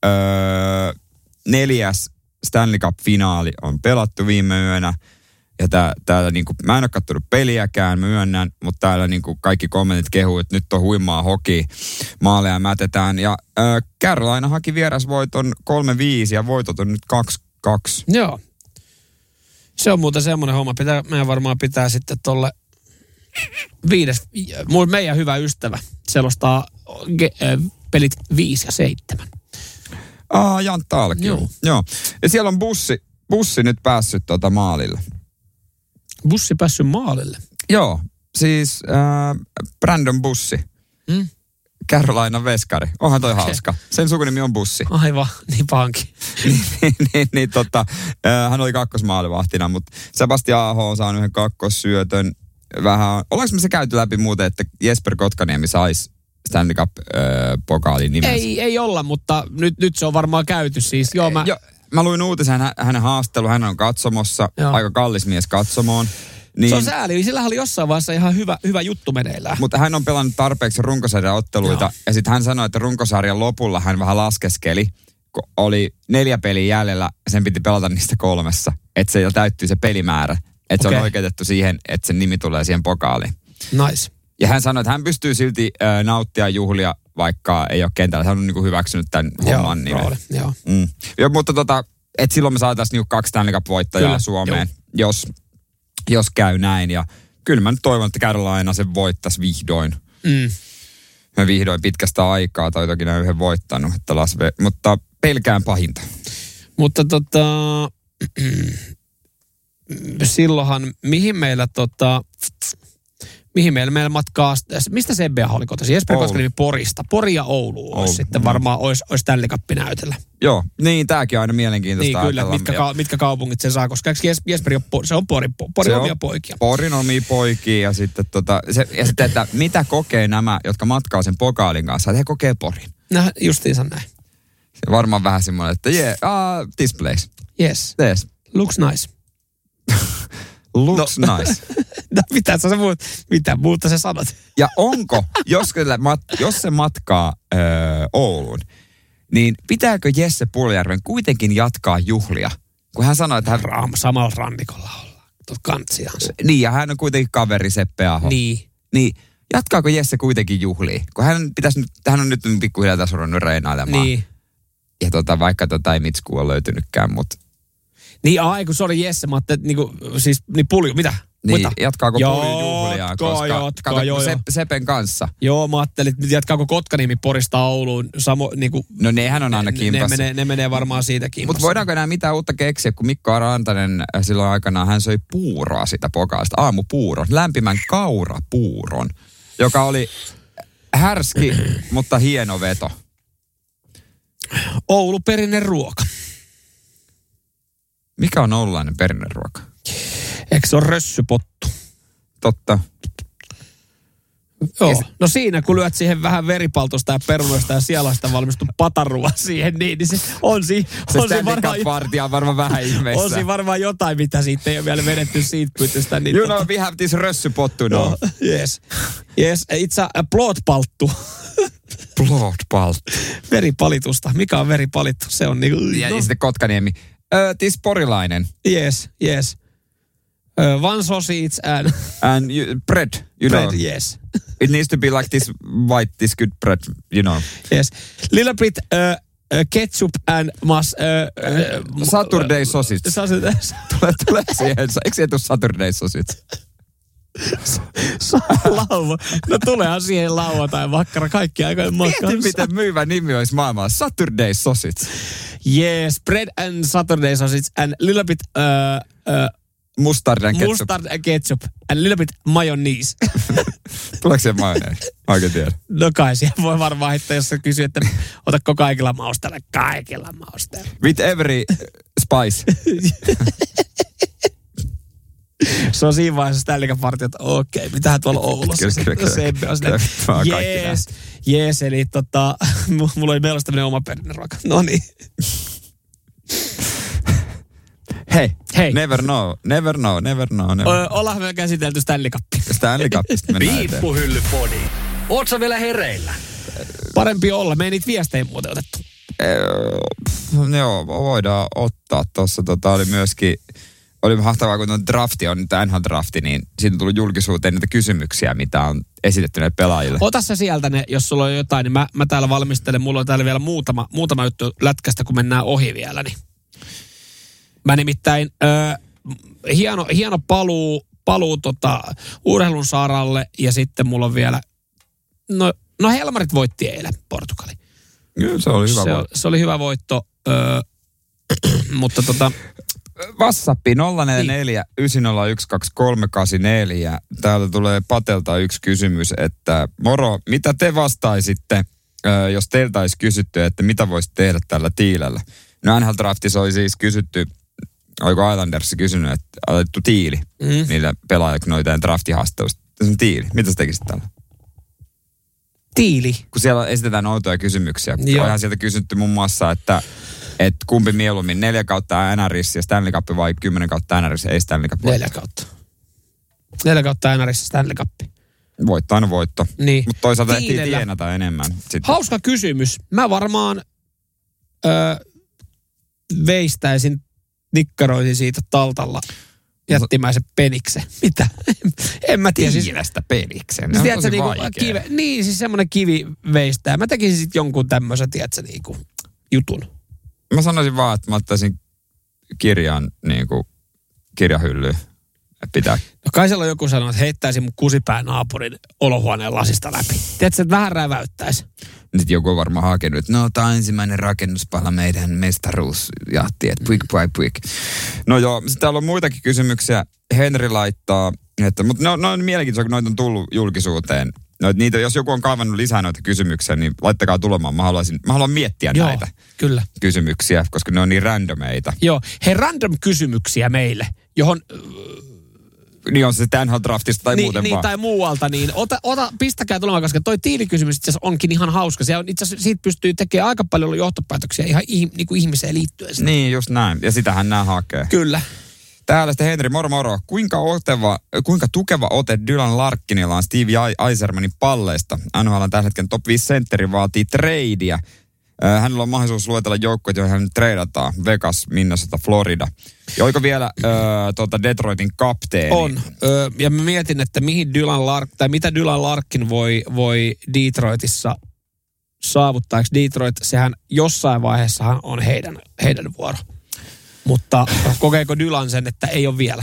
4. Stanley Cup-finaali on pelattu viime yönä. Ja täällä mä en ole kattonut peliäkään, myönnän, mutta täällä kaikki kommentit kehuu, että nyt on huimaa hoki, maaleja mätetään. Ja Carolina haki vierasvoiton 3-5 ja voitot on nyt 2-2. Joo. Se on muuten semmoinen homma. Meidän varmaan pitää sitten tolle 5. Meidän hyvä ystävä selostaa pelit 5 ja 7. Jantta Alkio. Joo. Ja siellä on bussi nyt päässyt maalille. Bussi päässyt maalille? Joo, siis Brandon Bussi. Carolina veskari. Onhan toi hauska. Sen sukunimi on Bussi. Aivan, niin pahankin. Hän oli 2-maalivahtina, mutta Sebastian Aho on saanut 1 kakkossyötön. Ollaanko me se käyty läpi muuten, että Jesper Kotkaniemi saisi Stanley Cup-pokaalin nimensä? Ei olla, mutta nyt se on varmaan käyty siis. Mä luin uutisen hänen haastattelun, hän on katsomossa, aika kallis mies katsomoon. Niin, se on sääli, sillähän oli jossain vaiheessa ihan hyvä juttu meneillään. Mutta hän on pelannut tarpeeksi runkosarjan otteluita ja sitten hän sanoi, että runkosarjan lopulla hän vähän laskeskeli, kun oli 4 peliä jäljellä, sen piti pelata niistä 3, että se täyttyy se pelimäärä. Että se on oikeutettu siihen, että sen nimi tulee siihen pokaaliin. Nice. Ja hän sanoi, että hän pystyy silti nauttia juhlia, vaikka ei ole kentällä. Hän on hyväksynyt tämän homman nimen. Joo, mutta että silloin me saataisiin 2 Stanley Cup-voittajaa Suomeen, jos käy näin. Ja kyllä mä nyt toivon, että Carolina sen voittaisi vihdoin. Mä vihdoin pitkästä aikaa, tai toki näin 1 voittanut, mutta pelkään pahinta. Mutta silloinhan, mihin meillä matkaa, mistä Sebbeä oli kotoisin? Jesper Koskaniemi Porista. Pori ja Oulu olisi sitten varmaan, olisi Stanley Cup-näytellä. Joo, niin tämäkin on aina mielenkiintoista. Niin kyllä, mitkä kaupungit sen saa, koska Jesper se on Porin omia poikia. Porin omia poikia ja sitten että mitä kokee nämä, jotka matkaa sen pokaalin kanssa, että he kokee Porin. No justiinsa näin. Se varmaan vähän semmoinen, että this place. Yes. Looks nice. Looks nice. No mitä muuta sä sanot? Ja onko, jos se matkaa Ouluun, niin pitääkö Jesse Puljärven kuitenkin jatkaa juhlia? Kun hän sanoi, että hän samalla rannikolla ollaan, kantsiansa. Niin, ja hän on kuitenkin kaveri Seppe Aho. Niin, jatkaako Jesse kuitenkin juhlia? Kun hän on nyt pikkuhiljaa tässä ruvennut reinailemaan. Niin. Ja vaikka ei mitskua löytynytkään, mutta... Niin, kun se oli Jesse, mä ajattelin, että mitä? Niin, jatkaako Pori juhliaan, koska Sepen kanssa. Joo, mä ajattelin, että jatkaako Kotkaniemi Porista Ouluun. No nehän on aina kimpassa. Ne menee varmaan siitä kimpassa. Mutta voidaanko enää mitään uutta keksiä, kun Mikko Rantanen silloin aikanaan hän söi puuroa sitä pokaasta, aamupuuron, lämpimän kaurapuuron, joka oli härski, mutta hieno veto. Oulu perinneruoka. Mikä on oululainen perinneruoka? Eikö se ole rössypottu? Totta. Joo. No siinä, kun lyöt siihen vähän veripaltosta ja perunoista ja sialaista valmistu patarua siihen, niin se on siinä. Se Stanley Cup-partia on varmaan vähän ihmeessä. On siinä varmaan jotain, mitä siitä ei ole vielä vedetty siitä pytystä. Niin you know, we have this rössypottu, no. Yes, it's a plotpalttu. Plotpalttu. Veripalitusta. Mikä on veripalittu? Se on niinku... Ja sitten Kotkaniemi. This porilainen. Yes. One sausage and bread, you know. Bread, yes. It needs to be like this white, this good bread, you know. Yes. Little bit ketchup and Saturday sausage. Tulee siihen. Eikö se tule Saturday sausage? Lauva. No tuleehan siihen lauantai makkara kaikki aikojen makkara. Mieti, miten myyvä nimi olisi maailmaa. Saturday sausage. Yes, bread and Saturday sausage and little bit... Mustard and ketchup. Mustard and ketchup. And a little bit mayonnaise. Tuleeko se mayonnaise? Oikein tiedä. No kai siihen voi varmaan heittää, jos sä kysyy, että otatko kaikilla mausteella? Kaikilla mausteella. With every spice. Se on siinä vaiheessa Stanley Cup-partia, että okei, mitähän tuolla Oulussa. Kyllä. Jees, eli mulla oli meillä tämmöinen oma perinneruoka. No niin. Hei. Never know. Ollaan me käsitelty Stanley Cupia. Stanley Cupista mennään eteen. Piippuhyllypodi. Oot sä vielä hereillä? Parempi olla. Me ei niitä viestejä muuten otettu. Joo, voidaan ottaa. Tuossa oli myöskin, oli mahtavaa, kun tuon drafti on, tämä NHL-drafti, niin siitä on tullut julkisuuteen niitä kysymyksiä, mitä on esitetty näille pelaajille. Ota sä sieltä ne, jos sulla on jotain, niin mä täällä valmistelen. Mulla on täällä vielä muutama juttu lätkästä, kun mennään ohi vielä, niin. Mä nimittäin, hieno paluu urheilun saaralle ja sitten mulla on vielä, no Helmarit voitti eilen Portugali. Kyllä, se oli hyvä voitto. Se oli hyvä voitto, mutta WhatsAppi 044 901 2384. Täältä tulee Patelta yksi kysymys, että moro, mitä te vastaisitte, jos teiltä olisi kysytty, että mitä voisi tehdä tällä tiilellä? No NHL-draftissa oli siis kysytty, oliko Islandersi kysynyt, että otettu tiili niille pelaajille, kun noita draftihaastattelusta. Se on tiili. Mitä sä tekisit tällä? Tiili? Kun siellä esitetään outoja kysymyksiä. Onhan sieltä kysytty muun muassa, että kumpi mieluummin 4 kautta NRissä ja Stanley Cup vai 10 kautta NRissä, ei Stanley Cup. 4 kautta. 4 kautta NRissä Stanley Cup. Voitto aina voitto. Niin. Mutta toisaalta ehtii tienata enemmän. Sitten. Hauska kysymys. Mä varmaan veistäisin, nikkaroisin siitä taltalla jättimäisen peniksen. Mitä? En mä tiedä. Tiilestä peniksen. Se on tosi vaikea. Siis semmoinen kivi veistää. Mä tekisin sitten jonkun tämmöisen, tiedätkö, niinku jutun. Mä sanoisin vaan, että mä ottaisin kirjan niinku kirjahyllyyn. Pitää. No kai siellä on joku sanonut, että heittäisi mun kusipään naapurin olohuoneen lasista läpi. Tiedätkö, että vähän räväyttäisi. Nyt joku on varmaan hakenut, että no tää on ensimmäinen rakennuspala meidän mestaruusjahti, että puik. No joo, täällä on muitakin kysymyksiä. Henri laittaa, että, mutta ne on mielenkiintoisia, kun noita on tullut julkisuuteen. No, niitä, jos joku on kaivannut lisää noita kysymyksiä, niin laittakaa tulemaan. Mä haluan miettiä näitä kysymyksiä, koska ne on niin randomeita. Joo, random kysymyksiä meille, johon... Niin on se NHL-draftista tai muuten vaan. Tai muualta, niin pistäkää tulemaan, koska toi tiilikysymys itse asiassa onkin ihan hauska. Itse asiassa siitä pystyy tekemään aika paljon johtopäätöksiä ihan niin kuin ihmiseen liittyen. Niin, just näin. Ja sitähän nämä hakee. Kyllä. Täällä sitten Henri, moro. Kuinka tukeva ote Dylan Larkinilla on Steve Yzermanin palleista? NHL on tällä hetkellä top 5 sentteri vaatii treidiä. Hänellä on mahdollisuus luetella joukkueet, joihin hän treidataan. Vegas, Minnesota, Florida. Ja oiko vielä Detroitin kapteeni? On. Ja mä mietin, että mitä Dylan Larkin voi Detroitissa saavuttaa. Eikö Detroit, sehän jossain vaiheessahan on heidän vuoro. Mutta kokeeko Dylan sen, että ei ole vielä?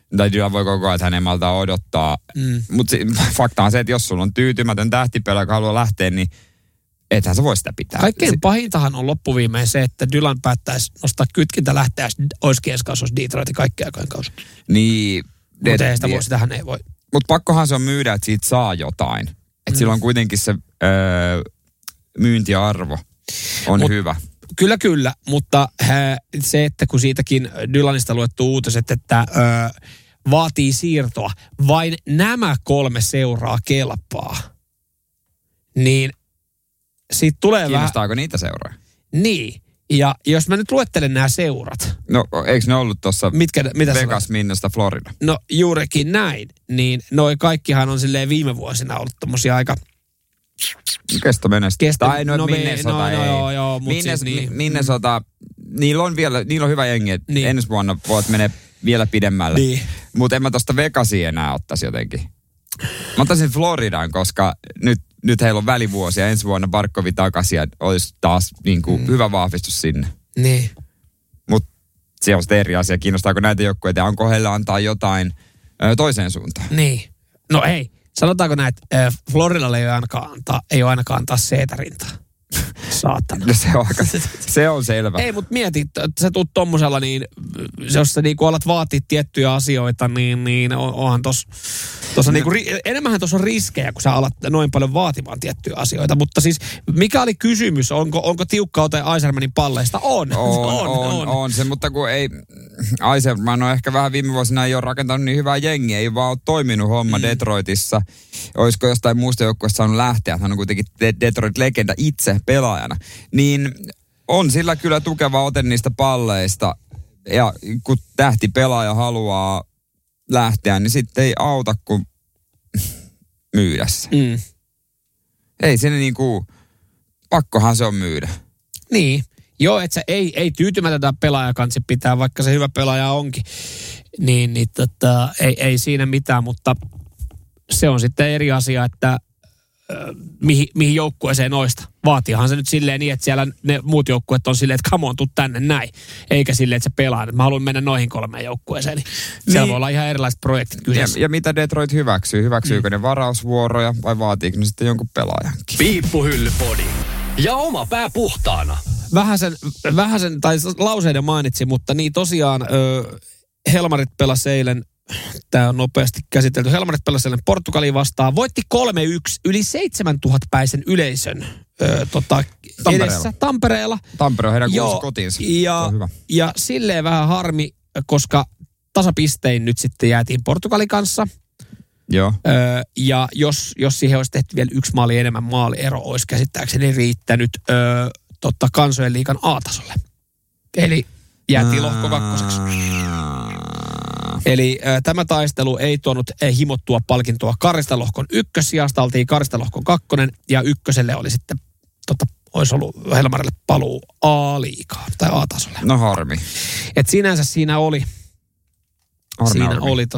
tai Dylan voi koko ajan, että hän ei malta odottaa. Mutta fakta on se, että jos sulla on tyytymätön tähtipelaaja, joka haluaa lähteä, niin ethän sä voi sitä pitää. Kaikkein pahintahan on loppuviimein se, että Dylan päättäisi nostaa kytkintä lähteä, olisi kieskaus, olisi Detroitin kaikki aikojen kausi. Niin. Mutta ei sitä voi, sitähän ei voi. Mutta pakkohan se on myydä, että siitä saa jotain. Että sillä on kuitenkin se myyntiarvo on hyvä. Kyllä, mutta se, että kun siitäkin Dylanista luettu uutiset, että vaatii siirtoa, vain nämä 3 seuraa kelpaa, niin siitä tulee kiinnostaako niitä seuraa? Niin, ja jos mä nyt luettelen nämä seurat. No, eikö ne ollut tuossa Vegas, Minnesota, Florida? No, juurikin näin. Niin noi kaikkihan on silleen viime vuosina ollut tommosia aika... Tai Minnesota ei. Joo, Minnesota, niillä on hyvä jengi, että ensi vuonna voit mennä vielä pidemmälle. Niin. Mutta en mä tosta Vegasia enää ottaisi jotenkin. Mä ottaisin Floridan, koska nyt heillä on välivuosia. Ensi vuonna Barkovi takaisin ja olisi taas hyvä vahvistus sinne. Niin. Mutta se on sitten eri asia. Kiinnostaako näitä joukkueita ja onko heillä antaa jotain toiseen suuntaan? Niin. No ei. Sanotaanko näin, että Floridalle ei ole ainakaan antaa C-rintaa. Saatana. No se on selvä. Ei, mutta mieti, että sä tuut tommosella, niin jos sä niinku alat vaatia tiettyjä asioita, niin onhan tossa niinku, enemmänhän tuossa on riskejä, kun sä alat noin paljon vaatimaan tiettyjä asioita. Mutta siis, mikä oli kysymys? Onko tiukka ote Eisermanin palleista? On se, mutta kun ei, Eiserman on ehkä vähän viime vuosina ei ole rakentanut niin hyvää jengiä, ei vaan ole toiminut homma Detroitissa. Olisiko jostain muusta joukkueesta saanut lähteä? Hän on kuitenkin Detroit-legenda itse pelaajana. Niin on sillä kyllä tukeva ote niistä palleista. Ja kun tähtipelaaja haluaa lähteä, niin sitten ei auta kuin myydä se. Ei se pakkohan se on myydä. Niin. Joo, että se ei tyytymätöntä pelaajakansi pitää, vaikka se hyvä pelaaja onkin. Ei siinä mitään, mutta se on sitten eri asia, että mihin joukkueeseen noista. Vaatiihan se nyt silleen niin, että siellä ne muut joukkueet on silleen, että come on, tuu tänne näin. Eikä silleen, että se pelaa. Mä haluan mennä noihin 3 joukkueeseen. Niin siellä voi olla ihan erilaiset projektit kyseessä. Ja mitä Detroit hyväksyy? Hyväksyykö ne varausvuoroja vai vaatiiko ne sitten jonkun pelaajankin? Piippuhyllypodi. Ja oma pää puhtaana. Vähäsen tai lauseiden mainitsin, mutta niin tosiaan Helmarit pelasi eilen. Tämä on nopeasti käsitelty. Helmarit pelasi eilen Portugaliin vastaan. Voitti 3-1 yli 7000-päisen yleisön edessä Tampereella. Tampere on heidän kuusi kotinsa. Ja silleen vähän harmi, koska tasapistein nyt sitten jäätiin Portugalin kanssa. Joo. Ja jos siihen olisi tehty vielä 1 maali enemmän, maaliero olisi käsittääkseni riittänyt kansojen liigan A-tasolle. Eli jäätiin lohko 2. Eli tämä taistelu ei tuonut himottua palkintoa Karistalohkon 1. sijasta, oltiin Karistalohkon 2. ja 1. oli sitten, olisi ollut Helmarille paluu A-liigaan tai A-tasolle. No harmi. Et sinänsä siinä oli, oli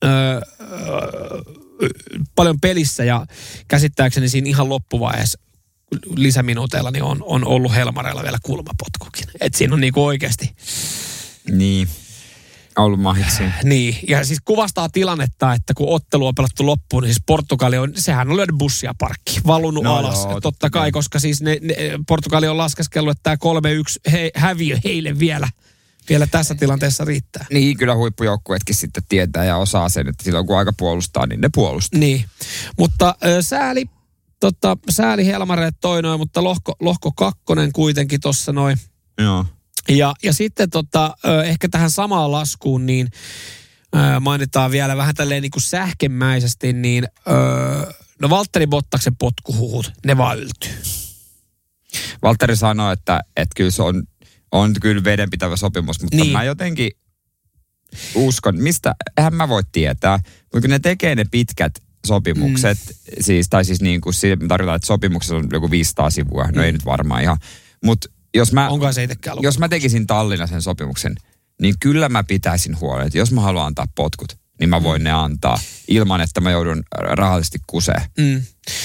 paljon pelissä ja käsittääkseni siinä ihan loppuvaiheessa lisäminuuteilla niin on ollut Helmareilla vielä kulmapotkukin. Et siinä on niinku oikeasti. Niin. Ollut mahitsi. Niin, ja siis kuvastaa tilannetta, että kun ottelu on pelattu loppuun, niin siis Portugali sehän on lyönyt bussia parkkiin, valunut alas. Joo, totta kai, koska siis Portugali on laskeskellut, että tämä 3-1 häviö heille vielä tässä tilanteessa riittää. Niin, kyllä huippujoukkueetkin sitten tietää ja osaa sen, että silloin kun aika puolustaa, niin ne puolustaa. Niin, mutta sääli Helmareet toi noin, mutta lohko 2 kuitenkin tuossa noin. Joo. Ja sitten ehkä tähän samaan laskuun, niin mainitaan vielä vähän tälleen niin kuin sähkemäisesti, niin Valtteri Bottaksen potkuhuhut, ne vaan yltyy. Valtteri sanoi, että kyllä se on kyllä vedenpitävä sopimus, mutta niin. Mä jotenkin uskon, eihän mä voi tietää, mutta kun ne tekee ne pitkät sopimukset, siis niin kuin tarkoitan, että sopimuksessa on joku 500 sivua, no ei nyt varmaan ihan, mutta jos mä tekisin Tallinnan sen sopimuksen, niin kyllä mä pitäisin huolen, että jos mä haluan antaa potkut, niin mä voin ne antaa ilman, että mä joudun rahallisesti kuseen.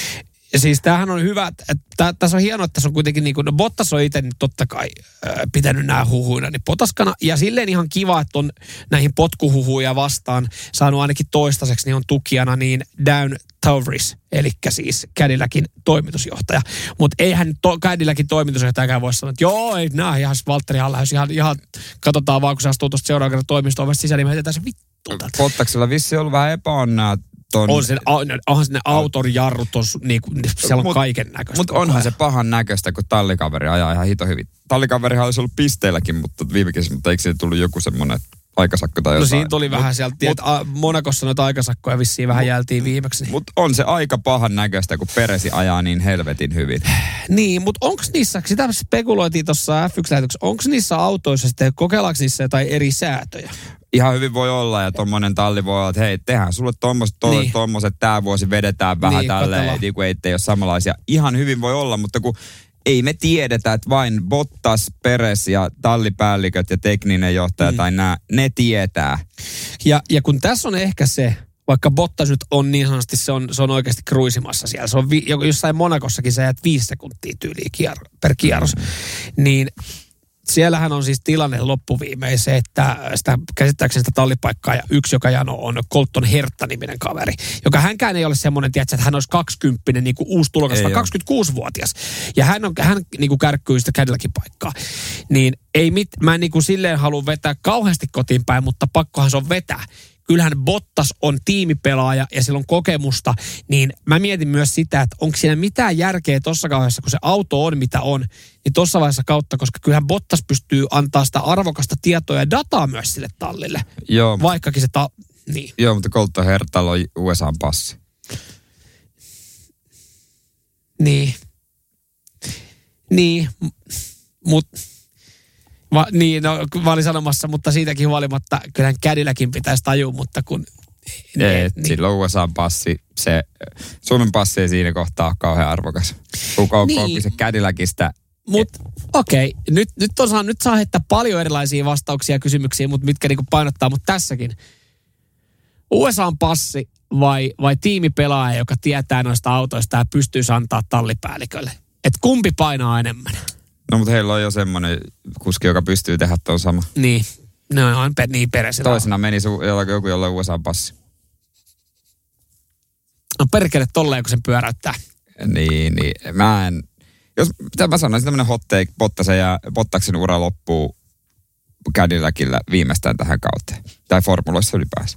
Ja siis tämähän on hyvä, että tässä on hienoa, että tässä on kuitenkin niin kuin, no Bottas on itse totta kai pitänyt nämä huhuina niin potaskana. Ja silleen ihan kiva, että on näihin potkuhuhuja vastaan saanut ainakin toistaiseksi, niin on tukijana niin Dan Tauris, eli siis Cadillacin toimitusjohtaja. Mutta eihän Cadillacin toimitusjohtajakaan voi sanoa, että joo, ei nää ihan Valtteri Halla-lähes ihan katsotaan vaan, kun se astuu tuosta seuraavan kerran toimistoon sisään, niin me heitetään se vittu. Bottaksella vissi on ollut vähän epäonnea. Onhan ne auton jarrut, niinku, siellä on kaiken näköistä. Mutta onhan se pahan näköistä, kun tallikaveri ajaa ihan hito hyvin. Tallikaverihan olisi ollut pisteilläkin, mutta viime kesänä, mutta eikö siitä tullut joku semmoinen aikasakko tai jotain? No siinä tuli vähän sieltä, Monakossa noita aikasakkoja vissiin vähän jältiin viimeksi. Mutta on se aika pahan näköistä, kun Peresi ajaa niin helvetin hyvin. Niin, mutta onko niissä, sitä spekuloitiin tuossa F1-lähetyksessä, onko niissä autoissa sitten, kokeillaanko niissä jotain eri säätöjä? Ihan hyvin voi olla, ja tommonen talli voi olla, että hei, tehdään sulle tommoset, tää vuosi vedetään vähän tälleen, niin kuin ettei ole samanlaisia. Ihan hyvin voi olla, mutta kun ei me tiedetä, että vain Bottas, Perez ja tallipäälliköt ja tekninen johtaja tai ne tietää. Ja kun tässä on ehkä se, vaikka Bottas nyt on niin sanotusti, se on oikeasti kruisimassa siellä. Se on jossain Monakossakin sä jäät 5 sekuntia tyyliin per kierros. Niin siellähän on siis tilanne loppuviimein se, että sitä käsittääkseni sitä tallipaikkaa ja yksi, joka jano on Colton Herta-niminen kaveri, joka hänkään ei ole semmoinen, tiedätkö, että hän olisi 20, niin kuin uusi tulokas, vaan 26-vuotias. Ja hän niin kuin kärkkyy sitä Cadillacin paikkaa. Niin mä en niin kuin silleen halua vetää kauheasti kotiin päin, mutta pakkohan se on vetää. Kyllähän Bottas on tiimipelaaja ja sillä on kokemusta, niin mä mietin myös sitä, että onko siinä mitään järkeä tuossa vaiheessa, kun se auto on mitä on, niin tuossa vaiheessa kautta, koska kyllähän Bottas pystyy antaa sitä arvokasta tietoa ja dataa myös sille tallille. Joo. Vaikkakin se niin. Joo, mutta Colton Hertalla on USA:n passi. Niin, mutta... mä olin sanomassa, mutta siitäkin huolimatta kyllähän Cadillacin pitäisi tajua, mutta kun... Silloin USA:n passi, se Suomen passi ei siinä kohtaa ole kauhean arvokas. Onkin se Cadillacista. Mutta okei, nyt saa heittää paljon erilaisia vastauksia ja kysymyksiä, mutta mitkä niinku painottaa, mutta tässäkin. USA:n passi vai tiimipelaaja, joka tietää noista autoista ja pystyisi antaa tallipäällikölle? Että kumpi painaa enemmän? No, mutta heillä on jo semmoinen kuski, joka pystyy tehdä tuon sama. Niin. No on niin peräisin. Toisena meni joku, jolla on USA-passi. No perkele tolleen, kun sen pyöräyttää. Niin. Mä sanoisin tämmöinen hot take, Bottaksen ura loppuu Cadillacilla viimeistään tähän kauteen. Tai formuloissa ylipäänsä.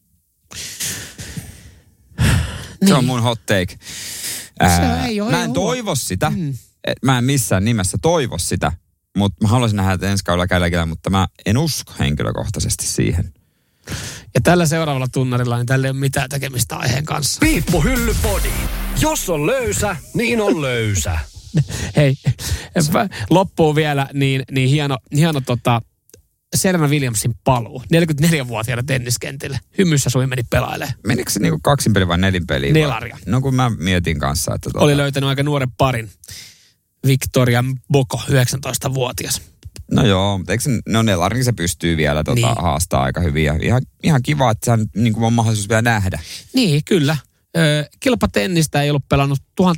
Niin. Se on mun hot take. Mä en toivo sitä. Mä en missään nimessä toivo sitä, mutta mä haluaisin nähdä, että ensi kaudella Cadillacilla, mutta mä en usko henkilökohtaisesti siihen. Ja tällä seuraavalla tunnarilla niin tällä ei ole mitään tekemistä aiheen kanssa. Piippuhyllypodi. Jos on löysä, niin on löysä. Hei, loppuu vielä niin hieno Serena Williamsin paluu. 44-vuotiaana tenniskentille. Hymyssä Sui meni pelailemaan. Menikö se niinku 2 peliä vai 4 peliä? Nelaria. No kun mä mietin kanssa, että... Oli löytänyt aika nuoren parin. Victoria Boko, 19-vuotias. No joo, mutta eikö nelarin se pystyy vielä haastaa aika hyvin. Ja ihan kiva, että se niin on mahdollisuus vielä nähdä. Niin, kyllä. Kilpatennistä ei ollut pelannut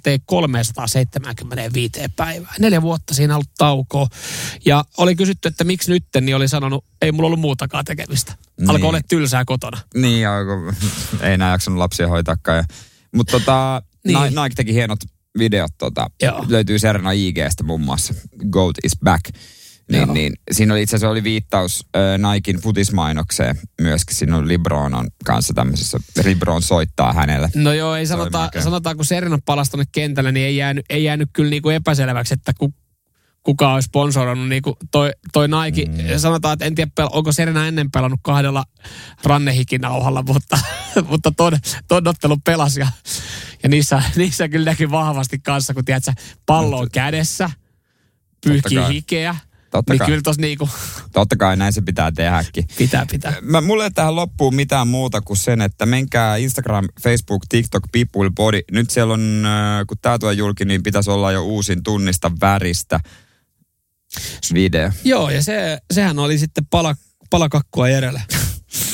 1375 päivää. 4 vuotta siinä ollut taukoa. Ja oli kysytty, että miksi nyt, niin oli sanonut, ei mulla ollut muutakaan tekemistä. Niin. Alkoi olla tylsää kotona. Niin, ei enää jaksanut lapsia hoitaakaan. Mutta Nike teki hienot videot. Löytyy Serena IG:stä muun muassa. Goat is back. Niin, siinä oli itse asiassa oli viittaus Niken futismainokseen myöskin. Siinä oli LeBronon kanssa tämmöisessä. LeBron soittaa hänelle. No joo, ei sanotaan kun Serena palasi tuonne kentälle, niin ei jäänyt kyllä niinku epäselväksi, että kuka olisi sponsoroinut niinku toi Nike. Sanotaan, että en tiedä, onko Serena ennen pelannut 2 rannehikinauhalla, mutta ton ottelun pelasi. Ja niissä kyllä näkyy vahvasti kanssa, kun tiedät sä, pallo on kädessä, pyyhkii hikeä. Totta niin kai. kyllä tossa niinku... Totta kai näin se pitää tehdäkin. Pitää. Mulle ei tähän loppuun mitään muuta kuin sen, että menkää Instagram, Facebook, TikTok, Piippuhyllypodi. Nyt siellä on, kun tää tulee julki, niin pitäisi olla jo uusin Tunnista väristä video. Joo, ja sehän oli sitten palakakkua Jerelle.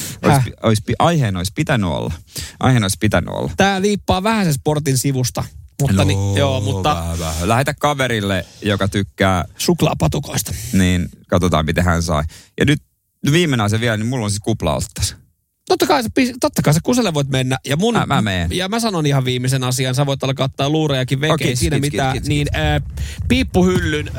Aiheen olisi pitänyt olla. Tää liippaa vähän sen sportin sivusta. Mutta mutta lähetä kaverille, joka tykkää suklaapatukoista. Niin, katsotaan miten hän sai. Ja nyt viimeinen asia vielä, niin mulla on siis kuplaolttas. Totta kai sä Kuselle voit mennä. Ja mä menen. Ja mä sanon ihan viimeisen asian. Sä voit alkaa ottaa luurejakin vekeen. Okay, siinä mitään. Niin piippuhyllyn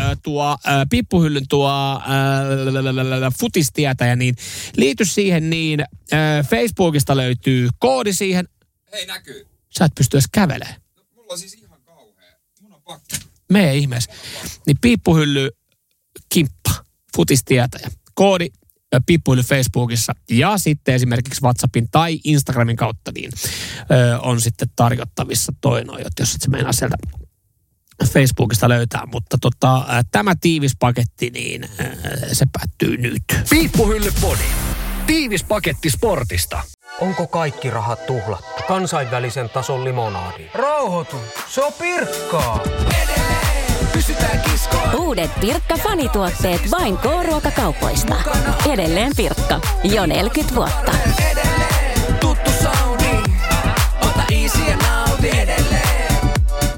futistietäjä, niin liity siihen niin. Facebookista löytyy koodi siihen. Hei, näkyy. Sä et pysty edes kävelemään. No, mulla on siis ihan kauhea. Mun on pakko. Mee ihmeessä. Niin piippuhylly kimppa, futistietäjä. Koodi piippuhylly Facebookissa ja sitten esimerkiksi WhatsAppin tai Instagramin kautta niin on sitten tarjottavissa toi noin, jos et se meinaa sieltä Facebookista löytää. Mutta tämä tiivis paketti, niin se päättyy nyt. Piippuhylly Podi. Tiivis paketti sportista. Onko kaikki rahat tuhlattu? Kansainvälisen tason limonadi. Rauhoitu, se on Pirkkaa. Pysytään kiskoon. Uudet Pirkka-fanituotteet vain K-ruokakaupoista. Edelleen Pirkka. Jo 40 vuotta.